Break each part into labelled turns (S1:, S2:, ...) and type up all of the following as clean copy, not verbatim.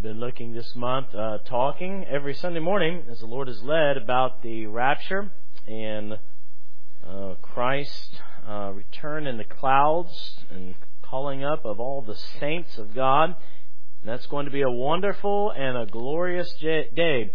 S1: Been looking this month, talking every Sunday morning as the Lord has led about the rapture and Christ return in the clouds and calling up of all the saints of God. And that's going to be a wonderful and a glorious day.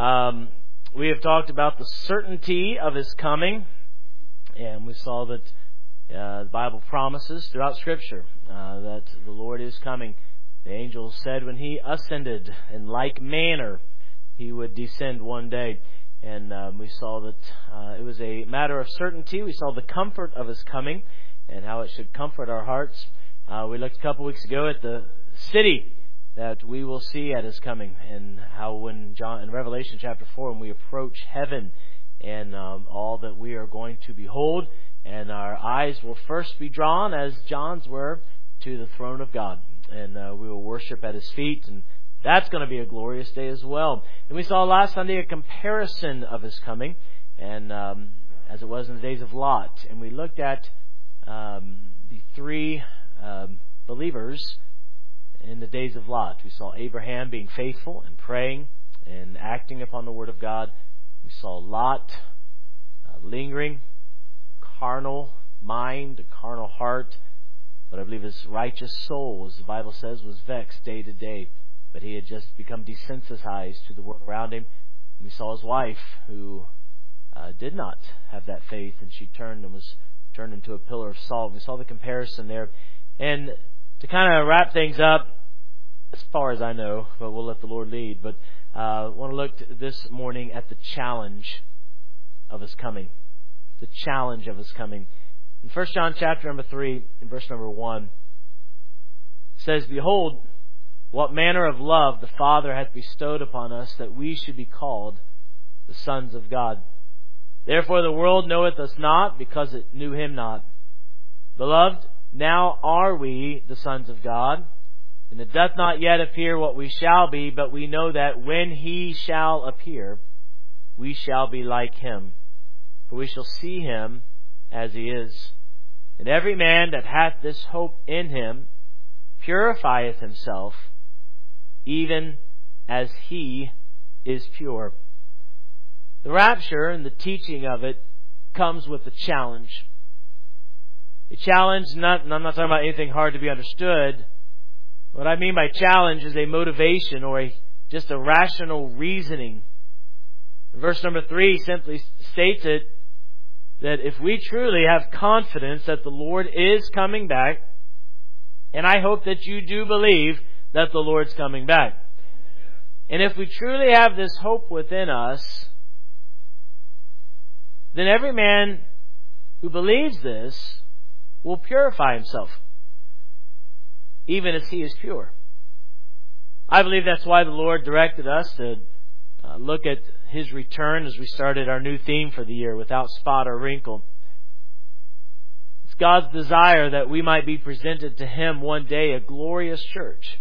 S1: We have talked about the certainty of His coming, and we saw that the Bible promises throughout Scripture that the Lord is coming. The angel said when He ascended, in like manner He would descend one day. And we saw that it was a matter of certainty. We saw the comfort of His coming and how it should comfort our hearts. We looked a couple weeks ago at the city that we will see at His coming, and how when in Revelation chapter 4, when we approach heaven and all that we are going to behold, and our eyes will first be drawn, as John's were, to the throne of God. And we will worship at His feet, and that's going to be a glorious day as well. And we saw last Sunday a comparison of His coming, and as it was in the days of Lot. And we looked at the three believers in the days of Lot. We saw Abraham being faithful and praying and acting upon the Word of God. We saw Lot lingering, carnal mind, a carnal heart. But I believe his righteous soul, as the Bible says, was vexed day to day. But he had just become desensitized to the world around him. And we saw his wife, who did not have that faith, and she turned and was turned into a pillar of salt. We saw the comparison there. And to kind of wrap things up, as far as I know, but we'll let the Lord lead, but I want to look this morning at the challenge of His coming. The challenge of His coming. In 1 John chapter number 3, in verse number 1, it says, "Behold, what manner of love the Father hath bestowed upon us, that we should be called the sons of God. Therefore the world knoweth us not, because it knew Him not. Beloved, now are we the sons of God, and it doth not yet appear what we shall be, but we know that when He shall appear, we shall be like Him. For we shall see Him as He is. And every man that hath this hope in Him purifieth himself, even as He is pure." The rapture and the teaching of it comes with a challenge. A challenge, and I'm not talking about anything hard to be understood. What I mean by challenge is a motivation or just a rational reasoning. Verse number 3 simply states it, that if we truly have confidence that the Lord is coming back, and I hope that you do believe that the Lord's coming back. And if we truly have this hope within us, then every man who believes this will purify himself, even as he is pure. I believe that's why the Lord directed us to look at His return as we started our new theme for the year, without spot or wrinkle. It's God's desire that we might be presented to Him one day, a glorious church.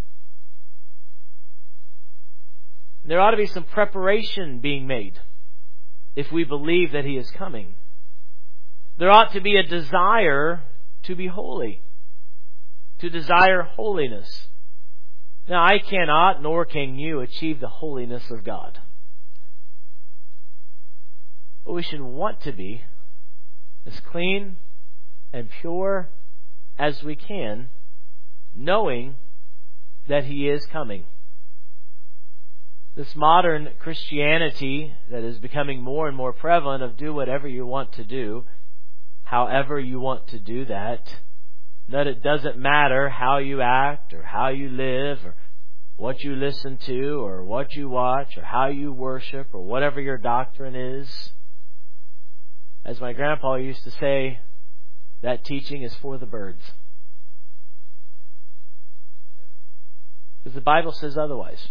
S1: There ought to be some preparation being made if we believe that He is coming. There ought to be a desire to be holy, to desire holiness. Now, I cannot, nor can you, achieve the holiness of God. But we should want to be as clean and pure as we can, knowing that He is coming. This modern Christianity that is becoming more and more prevalent of do whatever you want to do, however you want to do that it doesn't matter how you act or how you live or what you listen to or what you watch or how you worship or whatever your doctrine is. As my grandpa used to say, that teaching is for the birds. Because the Bible says otherwise.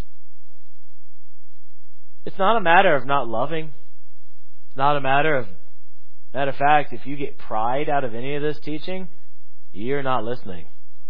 S1: It's not a matter of not loving. It's not a matter of fact, if you get pride out of any of this teaching, you're not listening.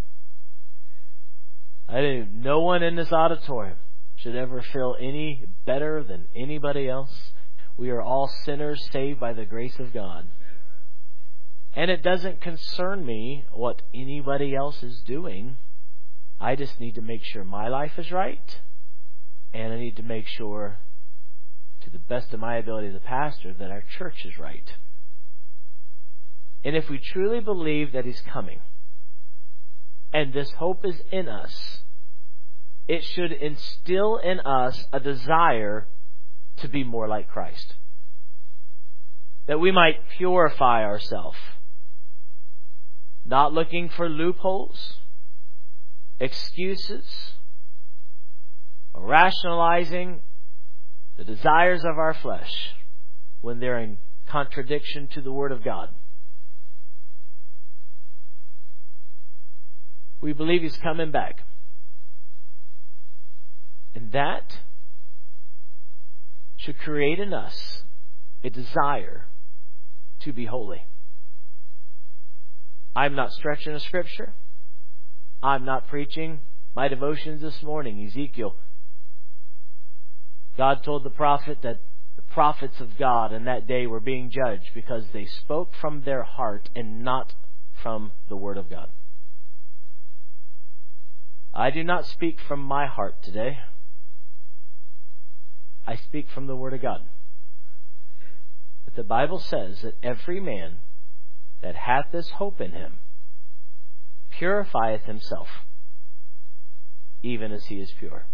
S1: No one in this auditorium should ever feel any better than anybody else. We are all sinners saved by the grace of God. And it doesn't concern me what anybody else is doing. I just need to make sure my life is right And I need to make sure, to the best of my ability as a pastor, that our church is right. And if we truly believe that He's coming, and this hope is in us, it should instill in us a desire to be more like Christ. That we might purify ourselves, not looking for loopholes, excuses, or rationalizing the desires of our flesh when they're in contradiction to the Word of God. We believe He's coming back. And that should create in us a desire to be holy. I'm not stretching a scripture. I'm not preaching my devotions this morning. Ezekiel. God told the prophet that the prophets of God in that day were being judged because they spoke from their heart and not from the Word of God. I do not speak from my heart today. I speak from the Word of God. But the Bible says that every man that hath this hope in him purifieth himself, even as he is pure.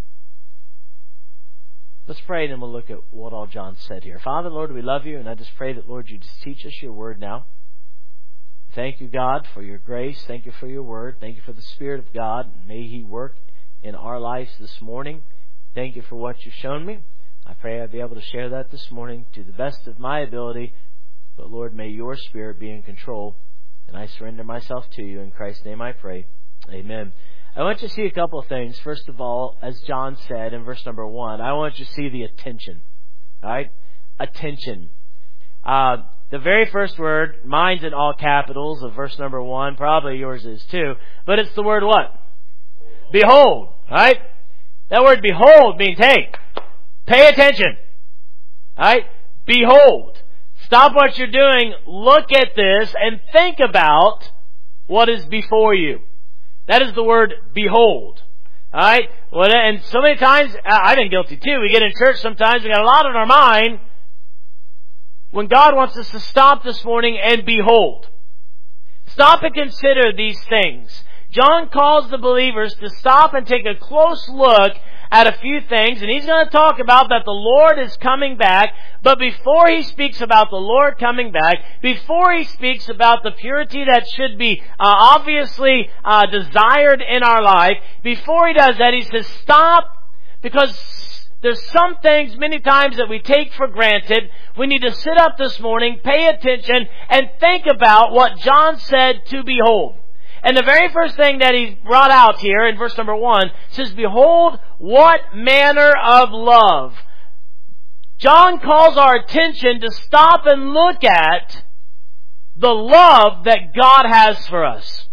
S1: Let's pray, and then we'll look at what all John said here. Father, Lord, we love You, and I just pray that, Lord, You just teach us Your Word now. Thank You, God, for Your grace. Thank You for Your Word. Thank You for the Spirit of God. May He work in our lives this morning. Thank You for what You've shown me. I pray I'll be able to share that this morning to the best of my ability. But Lord, may Your Spirit be in control. And I surrender myself to You. In Christ's name I pray. Amen. I want you to see a couple of things. First of all, as John said in verse number 1, I want you to see the attention. Alright? Attention. The very first word, mine's in all capitals of verse number 1. Probably yours is too. But it's the word what? Behold. Alright? That word behold means, hey, pay attention. Alright? Behold. Stop what you're doing, look at this, and think about what is before you. That is the word behold. Alright? And so many times, I've been guilty too. We get in church sometimes, we got a lot on our mind when God wants us to stop this morning and behold. Stop and consider these things. John calls the believers to stop and take a close look at a few things, and he's going to talk about that the Lord is coming back. But before he speaks about the Lord coming back, before he speaks about the purity that should be obviously desired in our life, before he does that, he says stop, because there's some things many times that we take for granted. We need to sit up this morning, pay attention, and think about what John said to behold. And the very first thing that he brought out here in verse number 1 says, behold, what manner of love. John calls our attention to stop and look at the love that God has for us.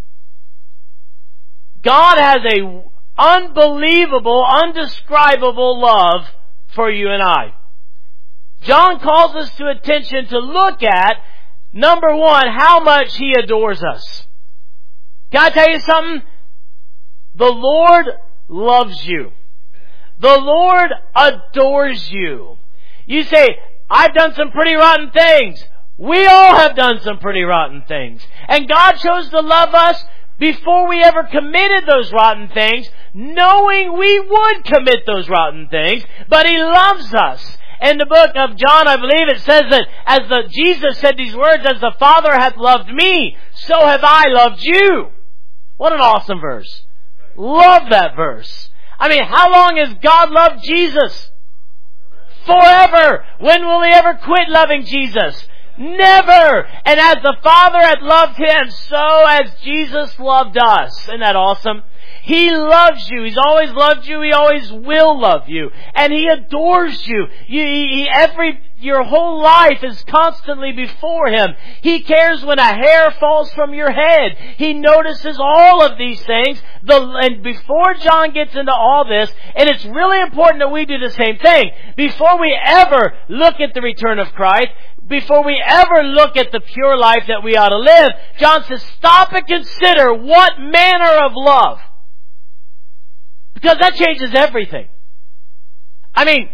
S1: God has a unbelievable, undescribable love for you and I. John calls us to attention to look at, number 1, how much He adores us. Can I tell you something? The Lord loves you. The Lord adores you. You say, I've done some pretty rotten things. We all have done some pretty rotten things. And God chose to love us before we ever committed those rotten things, knowing we would commit those rotten things, but He loves us. In the book of John, I believe it says that Jesus said these words, as the Father hath loved me, so have I loved you. What an awesome verse. Love that verse. I mean, how long has God loved Jesus? Forever. When will He ever quit loving Jesus? Never. And as the Father had loved Him, so has Jesus loved us. Isn't that awesome? He loves you. He's always loved you. He always will love you. And He adores you. Your whole life is constantly before Him. He cares when a hair falls from your head. He notices all of these things. And before John gets into all this, and it's really important that we do the same thing, before we ever look at the return of Christ, before we ever look at the pure life that we ought to live, John says, stop and consider what manner of love. Because that changes everything. I mean,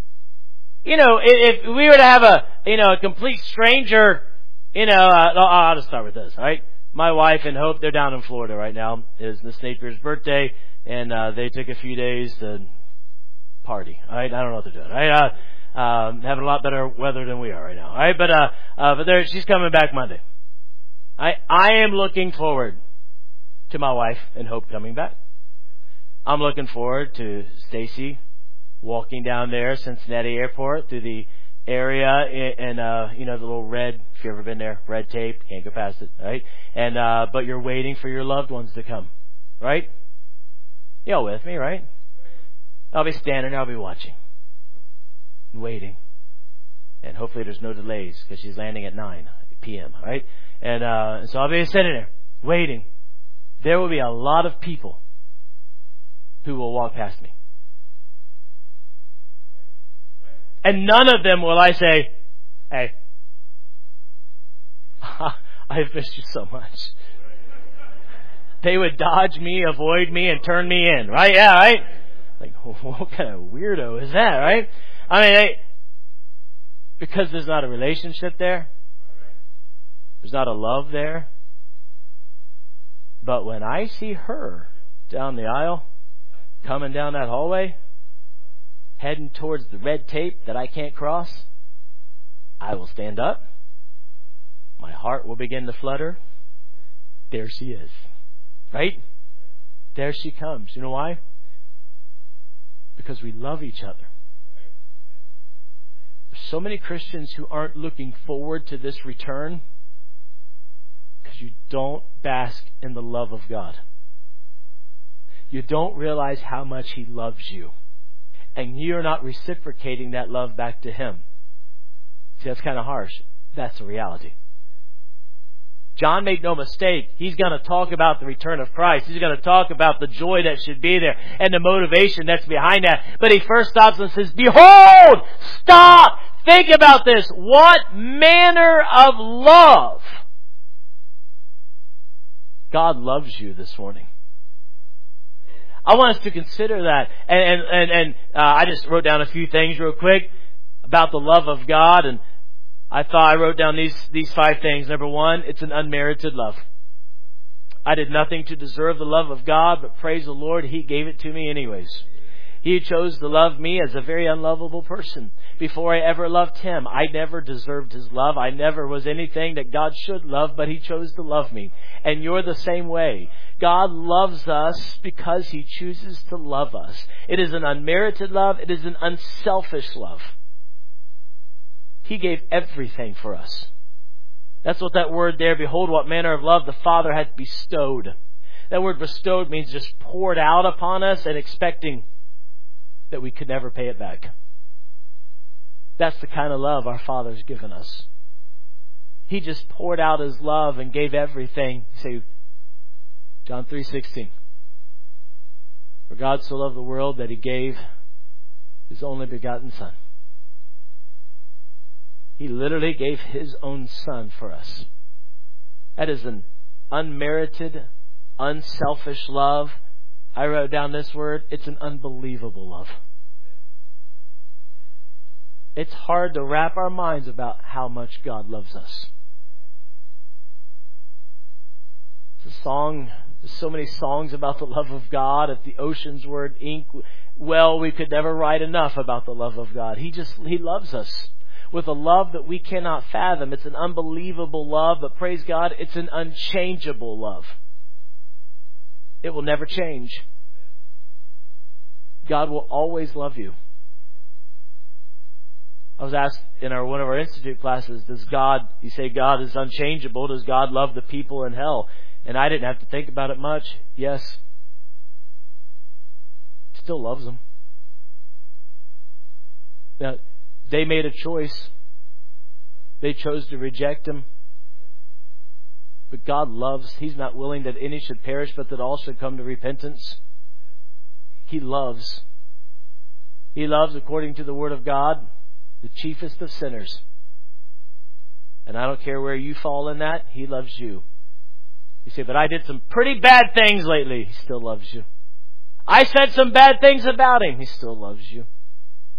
S1: if we were to have a complete stranger, I'll just start with this, all right? My wife and Hope, they're down in Florida right now. It's Miss Napier's birthday, and they took a few days to party, all right? I don't know what they're doing, all right? Having a lot better weather than we are right now, all right? But she's coming back Monday. I am looking forward to my wife and Hope coming back. I'm looking forward to Stacy walking down there, Cincinnati Airport, through the area and the little red, if you've ever been there, red tape, can't go past it, right? And but you're waiting for your loved ones to come, right? Y'all with me, right? I'll be standing there, I'll be watching, waiting, and hopefully there's no delays because she's landing at 9 p.m., right? And so I'll be sitting there waiting. There will be a lot of people who will walk past me. And none of them will I say, hey, I've missed you so much. They would dodge me, avoid me, and turn me in, right? Yeah, right? Like, what kind of weirdo is that, right? I mean, because there's not a relationship there. There's not a love there. But when I see her down the aisle, coming down that hallway, heading towards the red tape that I can't cross, I will stand up. My heart will begin to flutter. There she is. Right? There she comes. You know why? Because we love each other. There's so many Christians who aren't looking forward to this return because you don't bask in the love of God. You don't realize how much He loves you. And you're not reciprocating that love back to Him. See, that's kind of harsh. That's a reality. John made no mistake. He's going to talk about the return of Christ. He's going to talk about the joy that should be there and the motivation that's behind that. But he first stops and says, behold, stop, think about this. What manner of love? God loves you this morning. I want us to consider that. And I just wrote down a few things real quick about the love of God. And I wrote down these 5 things. Number 1, it's an unmerited love. I did nothing to deserve the love of God, but praise the Lord, He gave it to me anyways. He chose to love me as a very unlovable person. Before I ever loved Him, I never deserved His love. I never was anything that God should love, but He chose to love me. And you're the same way. God loves us because He chooses to love us. It is an unmerited love. It is an unselfish love. He gave everything for us. That's what that word there, behold, what manner of love the Father hath bestowed. That word bestowed means just poured out upon us and expecting that we could never pay it back. That's the kind of love our Father's given us. He just poured out His love and gave everything. Say, John 3:16. For God so loved the world that He gave His only begotten Son. He literally gave His own Son for us. That is an unmerited, unselfish love. I wrote down this word. It's an unbelievable love. It's hard to wrap our minds about how much God loves us. It's a song. There's so many songs about the love of God. If the oceans were ink, well, we could never write enough about the love of God. He loves us with a love that we cannot fathom. It's an unbelievable love, but praise God, it's an unchangeable love. It will never change. God will always love you. I was asked in one of our institute classes, you say God is unchangeable, does God love the people in hell? And I didn't have to think about it much. Yes. He still loves them. Now, they made a choice. They chose to reject Him. But God loves. He's not willing that any should perish, but that all should come to repentance. He loves. He loves, according to the Word of God, the chiefest of sinners. And I don't care where you fall in that, He loves you. You say, but I did some pretty bad things lately. He still loves you. I said some bad things about Him. He still loves you.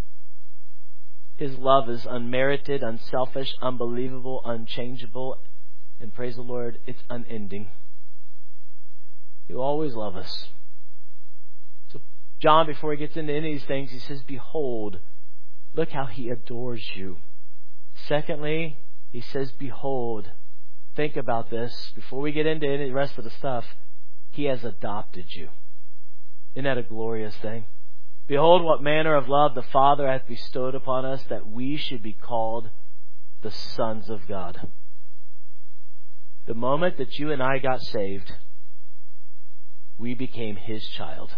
S1: His love is unmerited, unselfish, unbelievable, unchangeable, and praise the Lord, it's unending. He will always love us. So John, before he gets into any of these things, he says, behold, look how He adores you. Secondly, he says, behold, think about this. Before we get into any of the rest of the stuff, He has adopted you. Isn't that a glorious thing? Behold, what manner of love the Father hath bestowed upon us, that we should be called the sons of God. The moment that you and I got saved, we became His child.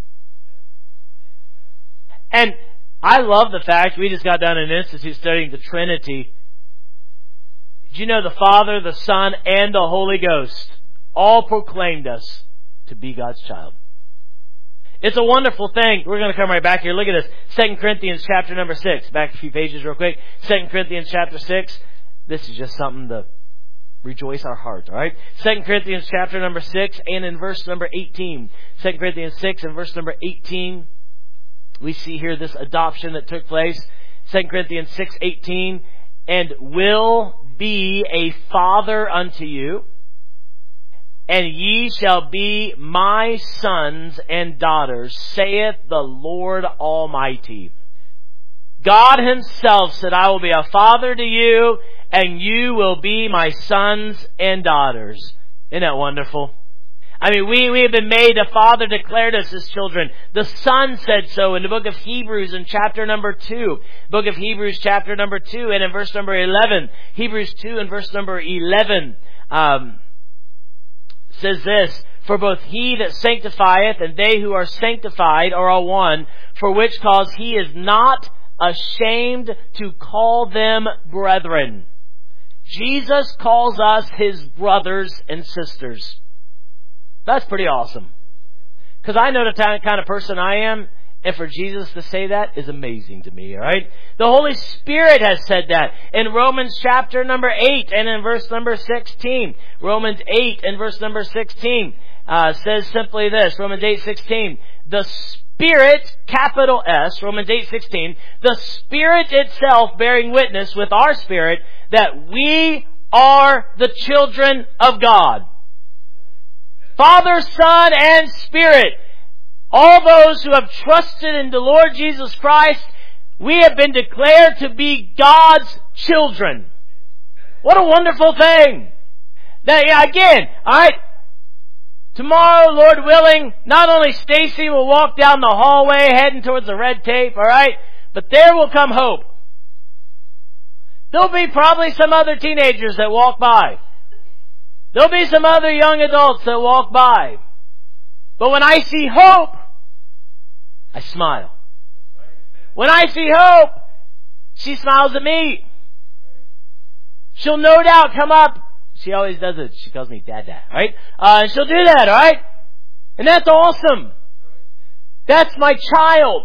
S1: And I love the fact, we just got done in an institute studying the Trinity. Did you know the Father, the Son, and the Holy Ghost all proclaimed us to be God's child? It's a wonderful thing. We're going to come right back here. Look at this. 2 Corinthians chapter number 6. Back a few pages real quick. 2 Corinthians chapter 6. This is just something to rejoice our heart, all right? 2 Corinthians chapter number 6 and in verse number 18. 2 Corinthians 6 and verse number 18. We see here this adoption that took place. 2 Corinthians 6:18. And will be a father unto you, and ye shall be my sons and daughters, saith the Lord Almighty. God Himself said, I will be a father to you, and you will be my sons and daughters. Isn't that wonderful? I mean, we have been made, a Father declared us as children. The Son said so in the book of Hebrews in chapter number 2. Book of Hebrews chapter number 2 and in verse number 11. Hebrews 2 and verse number 11 says this, for both He that sanctifieth and they who are sanctified are all one, for which cause He is not ashamed to call them brethren. Jesus calls us His brothers and sisters. That's pretty awesome. Because I know the kind of person I am, and for Jesus to say that is amazing to me, alright? The Holy Spirit has said that in Romans chapter number 8 and in verse number 16. Romans 8 and verse number 16 says simply this, Romans 8:16. The Spirit, capital S, Romans 8:16, the Spirit itself bearing witness with our spirit that we are the children of God. Father, Son, and Spirit. All those who have trusted in the Lord Jesus Christ, we have been declared to be God's children. What a wonderful thing. Now, again, alright, tomorrow, Lord willing, not only Stacy will walk down the hallway heading towards the red tape, alright, but there will come hope. There'll be probably some other teenagers that walk by. There'll be some other young adults that walk by. But when I see hope, I smile. When I see hope, she smiles at me. She'll no doubt come up. She always does it. She calls me Dada, right? She'll do that, alright? And that's awesome. That's my child.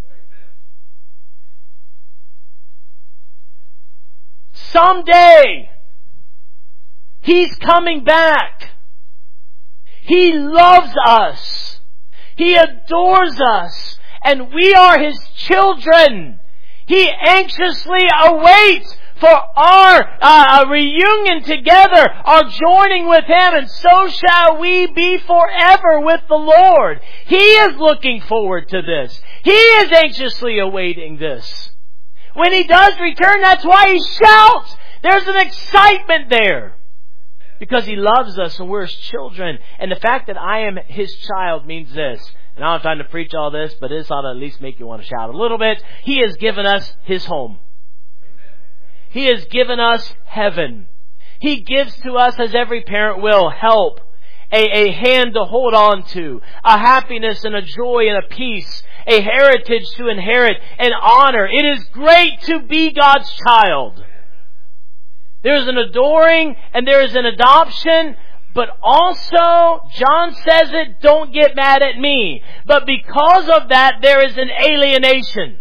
S1: Someday, He's coming back. He loves us. He adores us. And we are His children. He anxiously awaits for our reunion together, our joining with Him, and so shall we be forever with the Lord. He is looking forward to this. He is anxiously awaiting this. When He does return, that's why He shouts. There's an excitement there. Because He loves us and we're His children. And the fact that I am His child means this. And I don't have time to preach all this, but this ought to at least make you want to shout a little bit. He has given us His home. He has given us heaven. He gives to us, as every parent will, help, a hand to hold on to, a happiness and a joy and a peace, a heritage to inherit, an honor. It is great to be God's child. There is an adoring and there is an adoption, but also, John says it, don't get mad at me. But because of that, there is an alienation.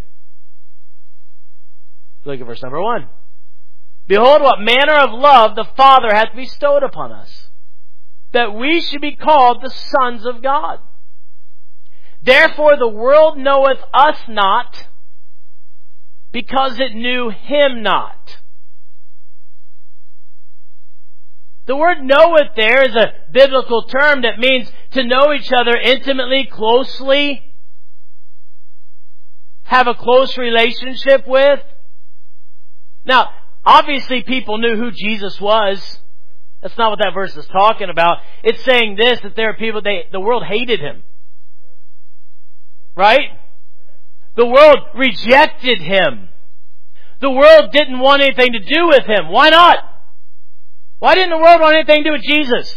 S1: Look at verse number 1. Behold, what manner of love the Father hath bestowed upon us, that we should be called the sons of God. Therefore the world knoweth us not, because it knew Him not. The word knoweth there is a biblical term that means to know each other intimately, closely, have a close relationship with. Now, obviously people knew who Jesus was. That's not what that verse is talking about. It's saying this, that there are people, the world hated Him. Right? The world rejected Him. The world didn't want anything to do with Him. Why not? Why didn't the world want anything to do with Jesus?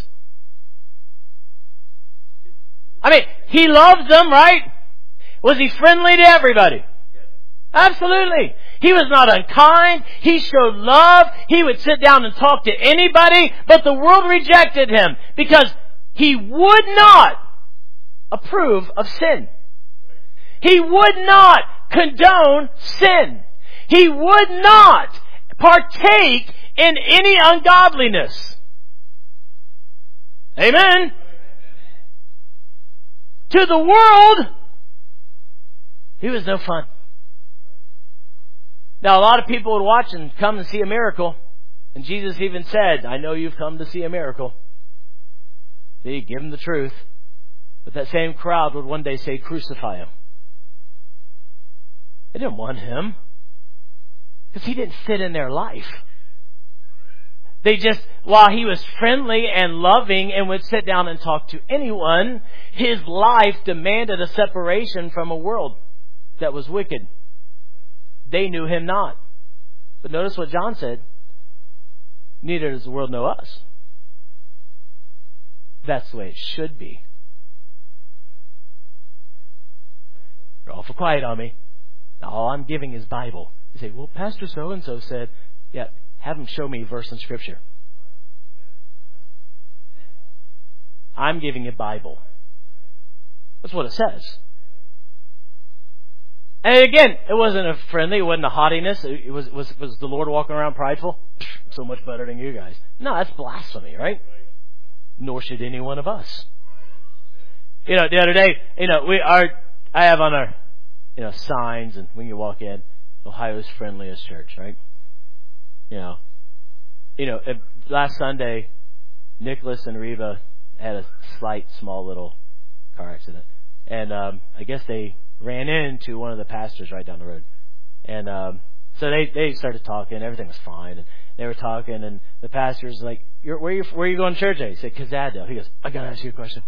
S1: I mean, He loved them, right? Was He friendly to everybody? Absolutely. He was not unkind. He showed love. He would sit down and talk to anybody, but the world rejected Him because He would not approve of sin. He would not condone sin. He would not partake in any ungodliness. Amen. To the world, He was no fun. Now, a lot of people would watch and come and see a miracle. And Jesus even said, I know you've come to see a miracle. See, give them the truth. But that same crowd would one day say, crucify Him. They didn't want Him. Because He didn't fit in their life. They just, while He was friendly and loving and would sit down and talk to anyone, His life demanded a separation from a world that was wicked. They knew Him not. But notice what John said. Neither does the world know us. That's the way it should be. You're awful quiet on me. Now, all I'm giving is Bible. You say, well, Pastor so-and-so said, yeah, have him show me a verse in Scripture. I'm giving you Bible. That's what it says. And again, it wasn't a friendly, it wasn't a haughtiness. It was the Lord walking around prideful? So much better than you guys. No, that's blasphemy, right? Nor should any one of us. The other day, I have on our, signs, and when you walk in, Ohio's friendliest church, right? Last Sunday, Nicholas and Reva had a small little car accident. And I guess they ran into one of the pastors right down the road. And so they started talking. Everything was fine. And they were talking, and the pastor's like, where are you going to church at? He said, Kazado. He goes, I got to ask you a question.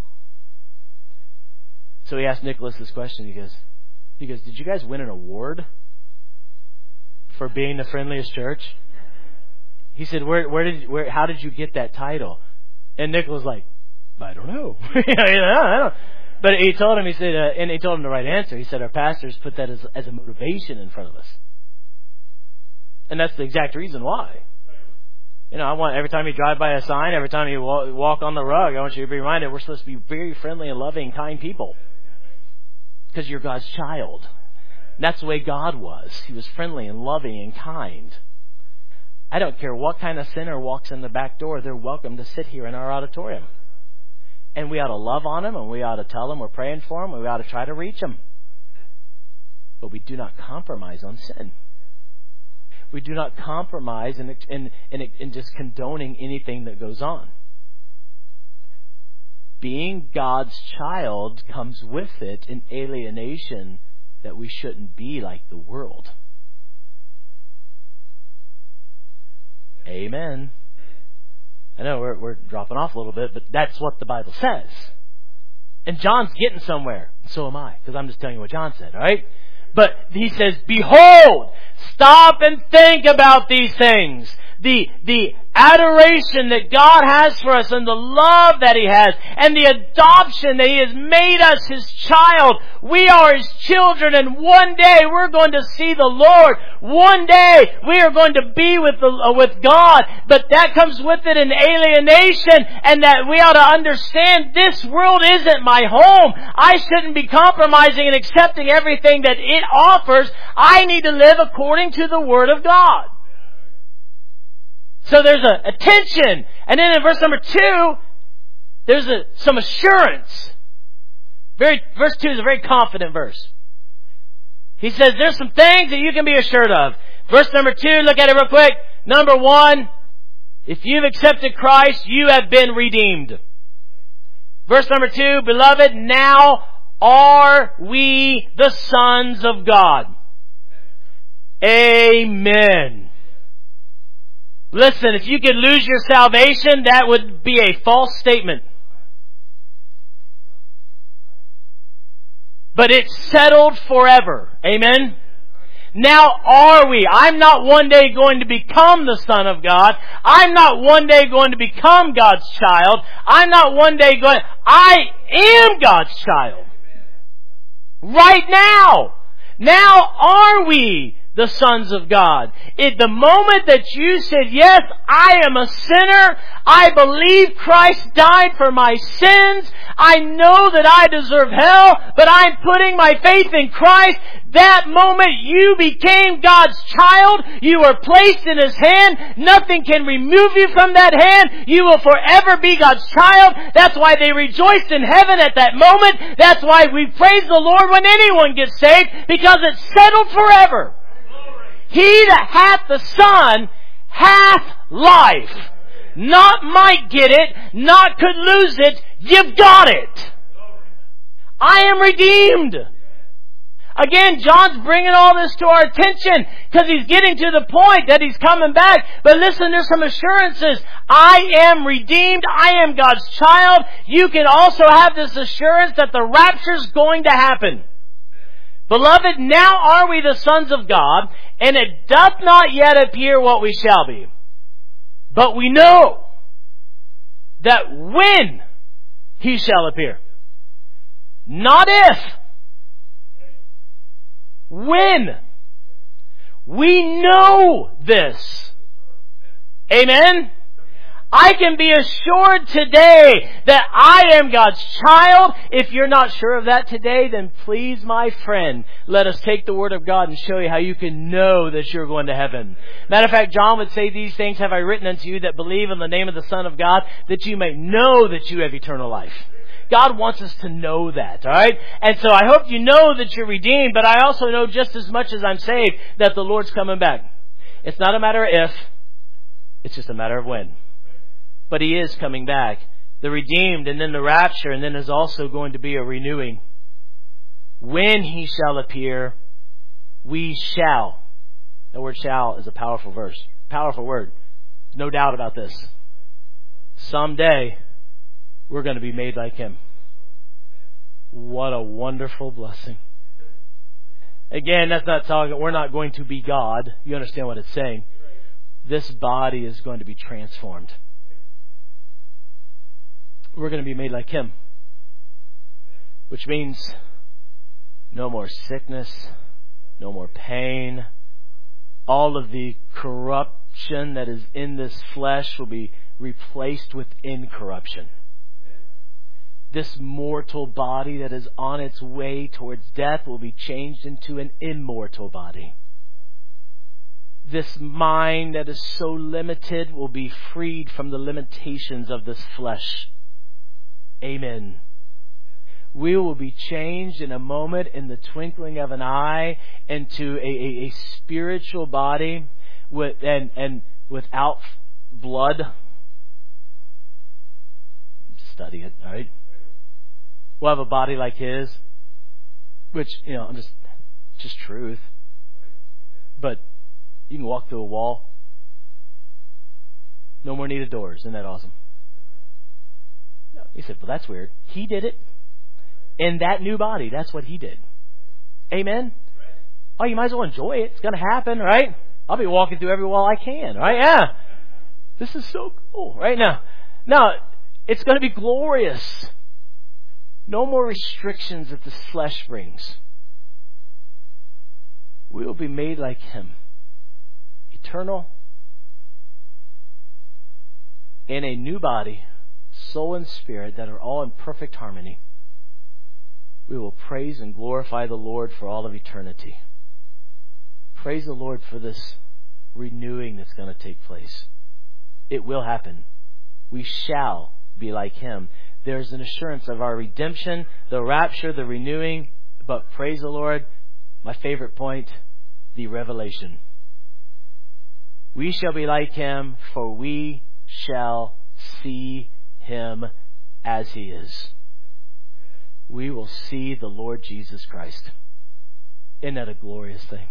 S1: So he asked Nicholas this question. He goes, did you guys win an award for being the friendliest church? He said, how did you get that title? And Nicholas was like, I don't know. I don't know. But he told him, and he told him the right answer. He said, our pastors put that as a motivation in front of us. And that's the exact reason why. I want, every time you drive by a sign, every time you walk on the rug, I want you to be reminded we're supposed to be very friendly and loving, kind people. Because you're God's child. And that's the way God was. He was friendly and loving and kind. I don't care what kind of sinner walks in the back door, they're welcome to sit here in our auditorium. And we ought to love on them, and we ought to tell them we're praying for them, and we ought to try to reach them. But we do not compromise on sin. We do not compromise in just condoning anything that goes on. Being God's child comes with it an alienation that we shouldn't be like the world. Amen. I know we're dropping off a little bit, but that's what the Bible says. And John's getting somewhere. And so am I, because I'm just telling you what John said, all right? But he says, behold, stop and think about these things. The adoration that God has for us and the love that He has and the adoption that He has made us His child. We are His children, and one day we're going to see the Lord. One day we are going to be with God. But that comes with it an alienation, and that we ought to understand this world isn't my home. I shouldn't be compromising and accepting everything that it offers. I need to live according to the Word of God. So there's a tension. And then in verse number 2, there's some assurance. Verse 2 is a very confident verse. He says there's some things that you can be assured of. Verse number 2, look at it real quick. Number 1, if you've accepted Christ, you have been redeemed. Verse number 2, beloved, now are we the sons of God. Amen. Listen, if you could lose your salvation, that would be a false statement. But it's settled forever. Amen? Now are we. I'm not one day going to become the Son of God. I'm not one day going to become God's child. I'm not one day going... I am God's child. Right now. Now are we the sons of God. The moment that you said, yes, I am a sinner, I believe Christ died for my sins, I know that I deserve hell, but I'm putting my faith in Christ, that moment you became God's child, you were placed in His hand, nothing can remove you from that hand, you will forever be God's child. That's why they rejoiced in heaven at that moment. That's why we praise the Lord when anyone gets saved, because it's settled forever. He that hath the Son hath life. Not might get it, not could lose it, you've got it. I am redeemed. Again, John's bringing all this to our attention because he's getting to the point that he's coming back. But listen, there's some assurances. I am redeemed. I am God's child. You can also have this assurance that the rapture's going to happen. Beloved, now are we the sons of God, and it doth not yet appear what we shall be. But we know that when He shall appear, not if, when, we know this. Amen? I can be assured today that I am God's child. If you're not sure of that today, then please, my friend, let us take the Word of God and show you how you can know that you're going to heaven. Matter of fact, John would say, these things have I written unto you that believe in the name of the Son of God, that you may know that you have eternal life. God wants us to know that, alright? And so I hope you know that you're redeemed, but I also know just as much as I'm saved that the Lord's coming back. It's not a matter of if, it's just a matter of when. But He is coming back. The redeemed, and then the rapture, and then there's also going to be a renewing. When He shall appear, we shall. The word shall is a powerful verse. Powerful word. No doubt about this. Someday, we're going to be made like Him. What a wonderful blessing. Again, that's not talking, we're not going to be God. You understand what it's saying. This body is going to be transformed. We're going to be made like Him. Which means no more sickness, no more pain. All of the corruption that is in this flesh will be replaced with incorruption. This mortal body that is on its way towards death will be changed into an immortal body. This mind that is so limited will be freed from the limitations of this flesh. Amen. We will be changed in a moment, in the twinkling of an eye, into a spiritual body and without blood. Study it, all right? We'll have a body like His, which, I'm just truth. But you can walk through a wall. No more needed doors. Isn't that awesome? He said, well, that's weird. He did it. In that new body, that's what He did. Amen? Oh, you might as well enjoy it. It's going to happen, right? I'll be walking through every wall I can, right? Yeah. This is so cool, right? Now, it's going to be glorious. No more restrictions that this flesh brings. We will be made like Him. Eternal. In a new body, soul and spirit that are all in perfect harmony. We will praise and glorify the Lord for all of eternity. Praise the Lord for this renewing that's going to take place. It will happen. We shall be like Him. There's an assurance of our redemption, the rapture, the renewing. But praise the Lord,
S2: My favorite point, the revelation. We shall be like him, for we shall see him as he is. We will see the Lord Jesus Christ. Isn't that a glorious thing?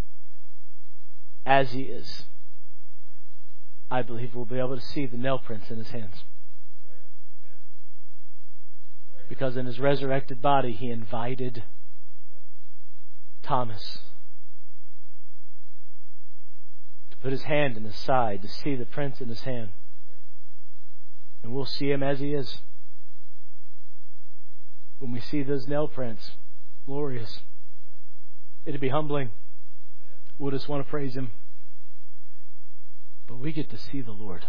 S2: As he is. I believe we'll be able to see the nail prints in his hands. Because in his resurrected body, he invited Thomas to put his hand in his side, to see the prints in his hand. And we'll see him as he is. When we see those nail prints, glorious. It'd be humbling. We'll just want to praise him. But we get to see the Lord.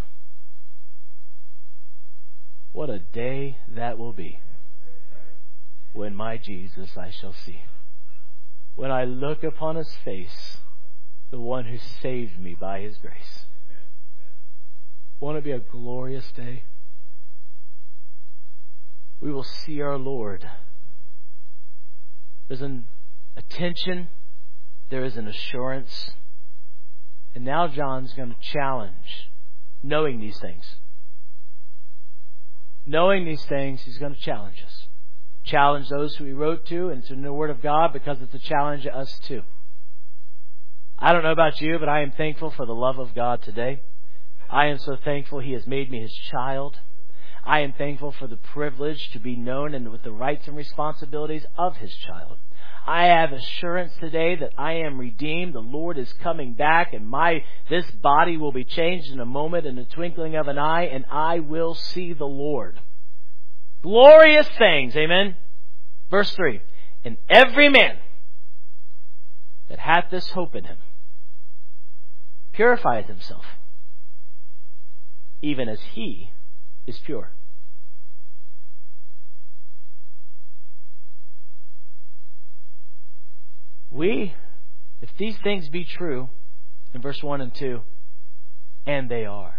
S2: What a day that will be. When my Jesus I shall see. When I look upon his face, the one who saved me by his grace. Won't it be a glorious day? We will see our Lord. There's an attention. There is an assurance. And now John's going to challenge, knowing these things. Knowing these things, he's going to challenge us. Challenge those who he wrote to, and to the Word of God, because it's a challenge to us too. I don't know about you, but I am thankful for the love of God today. I am so thankful he has made me his child. I am thankful for the privilege to be known and with the rights and responsibilities of his child. I have assurance today that I am redeemed. The Lord is coming back, and this body will be changed in a moment, in the twinkling of an eye, and I will see the Lord. Glorious things, amen? Verse 3, and every man that hath this hope in him purifieth himself, even as he is pure. If these things be true, in verse 1 and 2, and they are,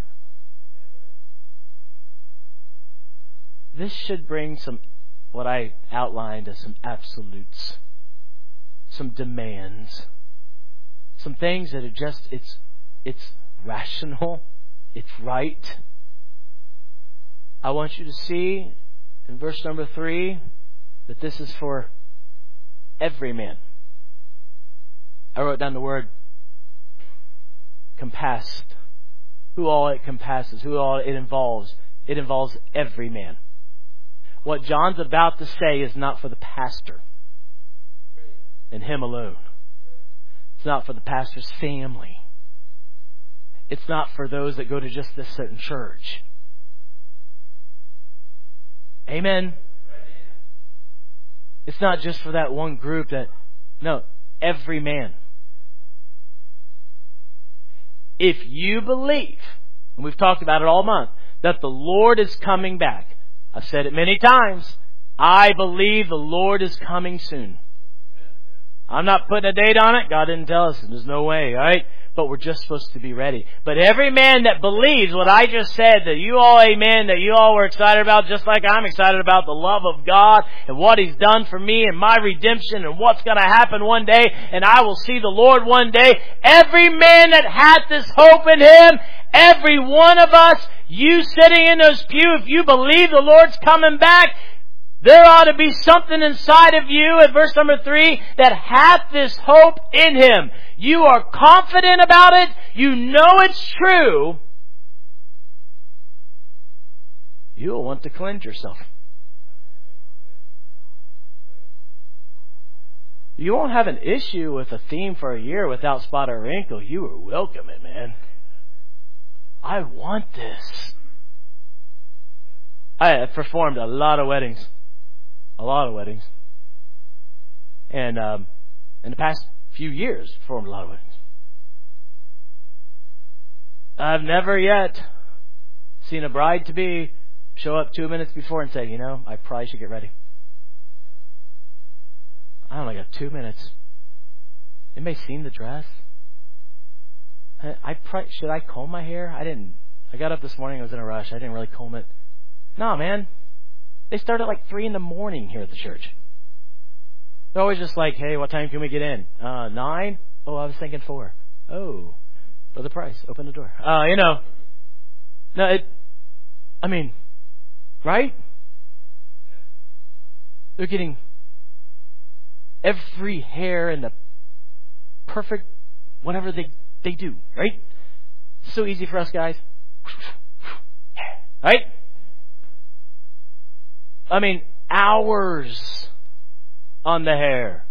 S2: this should bring what I outlined as some absolutes, some demands, some things that are just, it's rational, it's right. I want you to see in verse number 3 that this is for every man. I wrote down the word compassed. Who all it compasses, who all it involves. It involves every man. What John's about to say is not for the pastor and him alone. It's not for the pastor's family. It's not for those that go to just this certain church. Amen. It's not just for that one group no, every man. If you believe, and we've talked about it all month, that the Lord is coming back. I've said it many times. I believe the Lord is coming soon. I'm not putting a date on it. God didn't tell us. There's no way, right? But we're just supposed to be ready. But every man that believes what I just said, that you all, amen, that you all were excited about, just like I'm excited about the love of God and what He's done for me and my redemption and what's going to happen one day, and I will see the Lord one day. Every man that hath this hope in Him, every one of us, you sitting in those pews, if you believe the Lord's coming back, there ought to be something inside of you, at verse number 3, that hath this hope in Him. You are confident about it. You know it's true. You'll want to cleanse yourself. You won't have an issue with a theme for a year without spot or wrinkle. You are welcome it, man. I want this. I have performed a lot of weddings. A lot of weddings. And in the past few years, performed a lot of weddings. I've never yet seen a bride-to-be show up 2 minutes before and say, I probably should get ready. I only got 2 minutes. Anybody seen the dress? Should I comb my hair? I got up this morning, I was in a rush. I didn't really comb it. No, man. They start at like 3 a.m. here at the church. They're always just like, hey, what time can we get in? 9? Oh, I was thinking 4. Oh, Brother Price, open the door. Right? They're getting every hair in the perfect whatever they do, right? So easy for us guys. Right? Hours on the hair.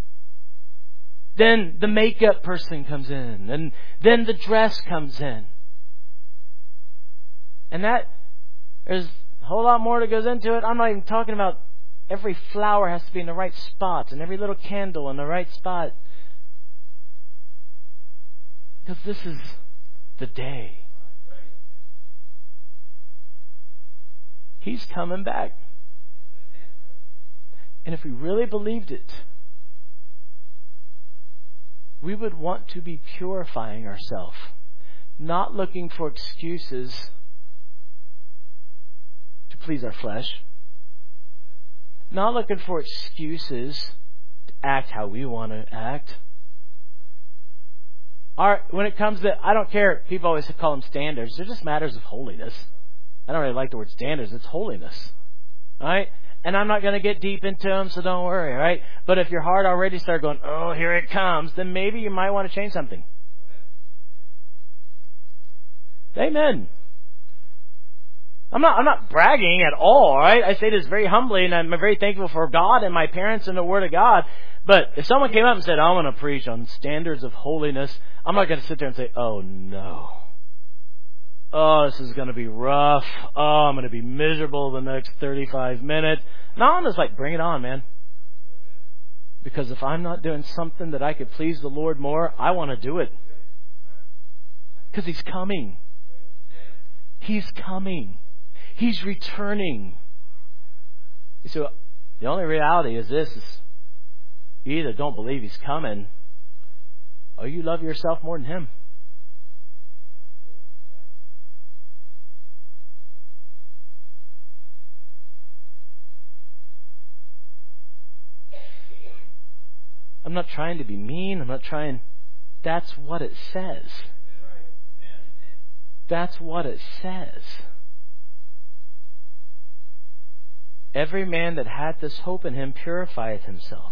S2: Then the makeup person comes in, and then the dress comes in. And there's a whole lot more that goes into it. I'm not even talking about every flower has to be in the right spot, and every little candle in the right spot. Because this is the day. He's coming back. And if we really believed it, we would want to be purifying ourselves, not looking for excuses to please our flesh, not looking for excuses to act how we want to act. When it comes to, I don't care, people always call them standards. They're just matters of holiness. I don't really like the word standards. It's holiness. All right? And I'm not going to get deep into them, so don't worry, all right? But if your heart already started going, oh, here it comes, then maybe you might want to change something. Amen. I'm not bragging at all right? I say this very humbly, and I'm very thankful for God and my parents and the Word of God. But if someone came up and said, I'm going to preach on standards of holiness, I'm not going to sit there and say, oh, no. Oh, this is going to be rough. Oh, I'm going to be miserable the next 35 minutes. No, I'm just like, bring it on, man. Because if I'm not doing something that I could please the Lord more, I want to do it. Because He's coming. He's coming. He's returning. So the only reality is this. You either don't believe He's coming, or you love yourself more than Him. I'm not trying to be mean. That's what it says. That's what it says. Every man that hath this hope in Him purifieth himself.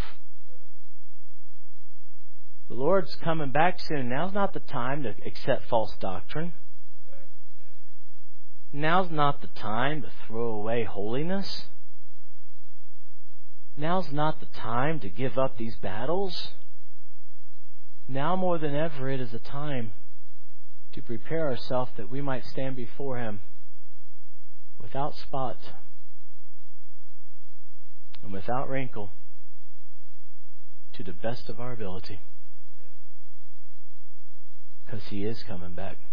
S2: The Lord's coming back soon. Now's not the time to accept false doctrine. Now's not the time to throw away holiness. Now's not the time to give up these battles. Now more than ever, it is a time to prepare ourselves that we might stand before Him without spot and without wrinkle, to the best of our ability. Because He is coming back.